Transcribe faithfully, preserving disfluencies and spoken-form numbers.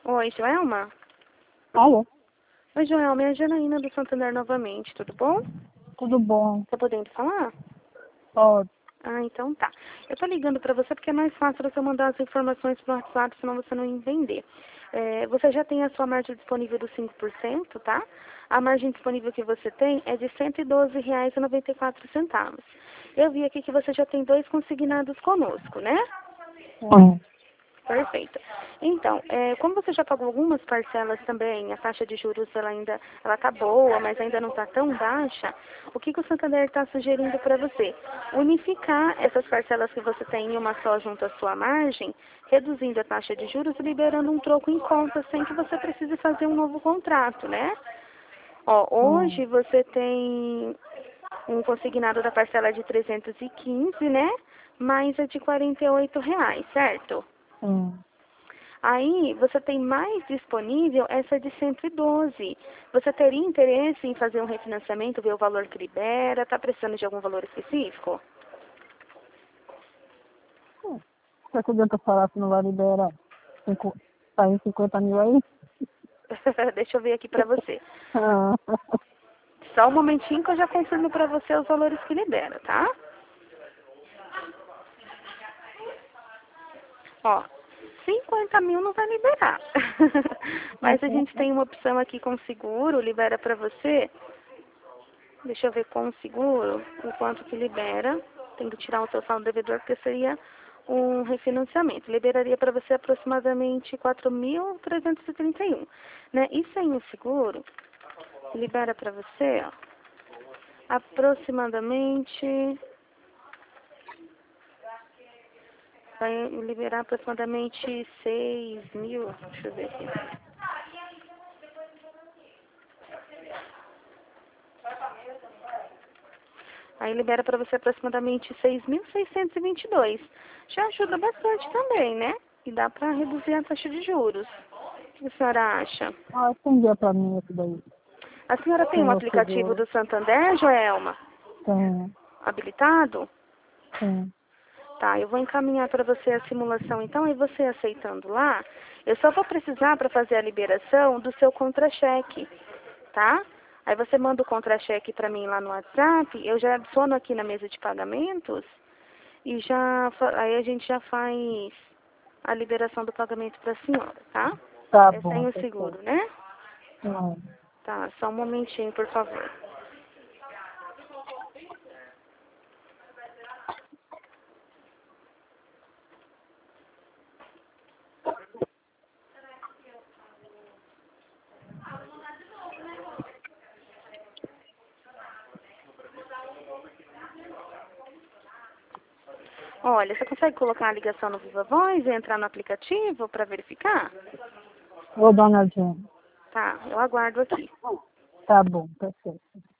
Oi, Joelma? Alô? Oi, Joelma, é a Janaína do Santander novamente, tudo bom? Tudo bom? Tá podendo falar? Pode. Ah, então tá. Eu tô ligando pra você porque é mais fácil você mandar as informações pro WhatsApp, senão você não entender. É, você já tem a sua margem disponível dos cinco por cento, tá? A margem disponível que você tem é de cento e doze reais e noventa e quatro centavos. Eu vi aqui que você já tem dois consignados conosco, né? Hum. Perfeito. Então, é, como você já pagou algumas parcelas também, a taxa de juros ela ainda ela tá boa, mas ainda não está tão baixa, o que, que o Santander está sugerindo para você? Unificar essas parcelas que você tem em uma só junto à sua margem, reduzindo a taxa de juros e liberando um troco em conta sem que você precise fazer um novo contrato, né? Ó, Hum. hoje você tem um consignado da parcela de trezentos e quinze, né? Mais a de quarenta e oito reais, certo? Hum. Aí, você tem mais disponível essa de cento e doze. Você teria interesse em fazer um refinanciamento, ver o valor que libera? Está precisando de algum valor específico? Será que adianta falar que não vai liberar? Cinco, tá em cinquenta mil aí? Deixa eu ver aqui para você. Ah. Só um momentinho que eu já confirmo para você os valores que libera, tá? Ó, cinquenta mil não vai liberar. Mas a gente tem uma opção aqui com seguro, libera para você. Deixa eu ver com seguro o quanto que libera. Tem que tirar o seu saldo devedor, porque seria um refinanciamento. Liberaria para você aproximadamente quatro mil trezentos e trinta e um. Né? E sem o seguro, libera para você, ó, aproximadamente... Vai liberar aproximadamente seis mil. Deixa eu ver aqui. Aí libera para você aproximadamente seis mil seiscentos e vinte e dois. Já ajuda bastante também, né? E dá para reduzir a taxa de juros. O que a senhora acha? Ah, entendi pra mim isso daí. A senhora tem Tem um o aplicativo seguro. do Santander, Joelma? Tem. Habilitado? Tem. Tá, eu vou encaminhar para você a simulação, então, e você aceitando lá, eu só vou precisar para fazer a liberação do seu contra-cheque, tá? Aí você manda o contra-cheque para mim lá no WhatsApp, eu já adiciono aqui na mesa de pagamentos e já, fa- aí a gente já faz a liberação do pagamento para a senhora, tá? Tá É bom, sem o pessoal. seguro, né? Não. Tá, só um momentinho, por favor. Olha, você consegue colocar a ligação no Viva Voz e entrar no aplicativo para verificar? Ô, dona Jane. Tá, eu aguardo aqui. Tá bom, perfeito.